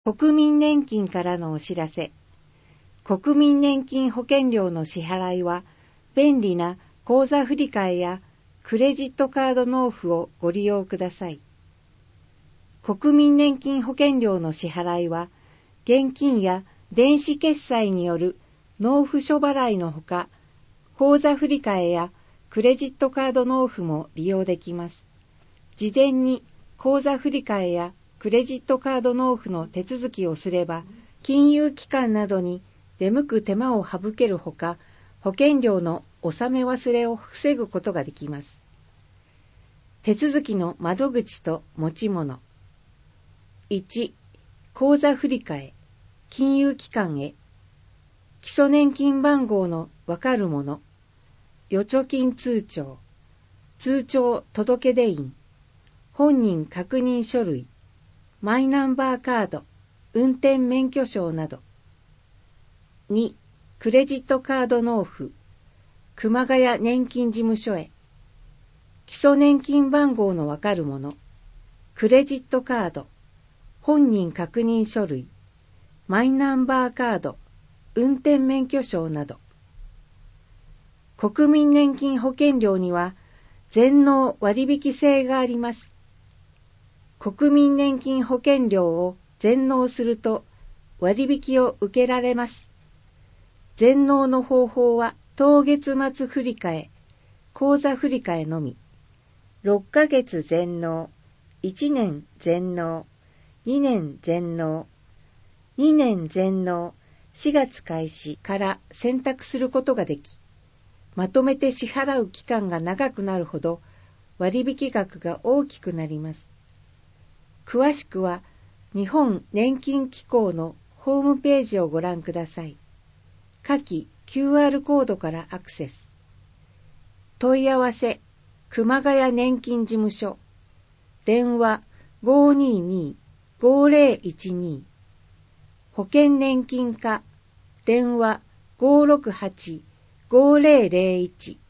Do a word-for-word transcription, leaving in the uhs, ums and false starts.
国民年金からのお知らせ。国民年金保険料の支払いは、便利な口座振替やクレジットカード納付をご利用ください。国民年金保険料の支払いは、現金や電子決済による納付書払いのほか、口座振替やクレジットカード納付も利用できます。事前に口座振替やクレジットカード納付の手続きをすれば、金融機関などに出向く手間を省けるほか、保険料の納め忘れを防ぐことができます。手続きの窓口と持ち物。いち、口座振替、金融機関へ。基礎年金番号のわかるもの、預貯金通帳、通帳届出印、本人確認書類、マイナンバーカード、運転免許証など。に、クレジットカード納付、熊谷年金事務所へ。基礎年金番号のわかるもの、クレジットカード、本人確認書類、マイナンバーカード、運転免許証など。国民年金保険料には全納割引制があります。国民年金保険料を全納すると割引を受けられます。全納の方法は当月末振替、口座振替のみ。ろっかげつ全納、いちねん全納、にねん全納、にねん全納、しがつ開始から選択することができ、まとめて支払う期間が長くなるほど割引額が大きくなります。詳しくは日本年金機構のホームページをご覧ください。下記 キューアール コードからアクセス。問い合わせ、熊谷年金事務所。電話 ごーにーにーごーぜろいちにー。保険年金課。電話 ごーろくはちごーぜろぜろいち。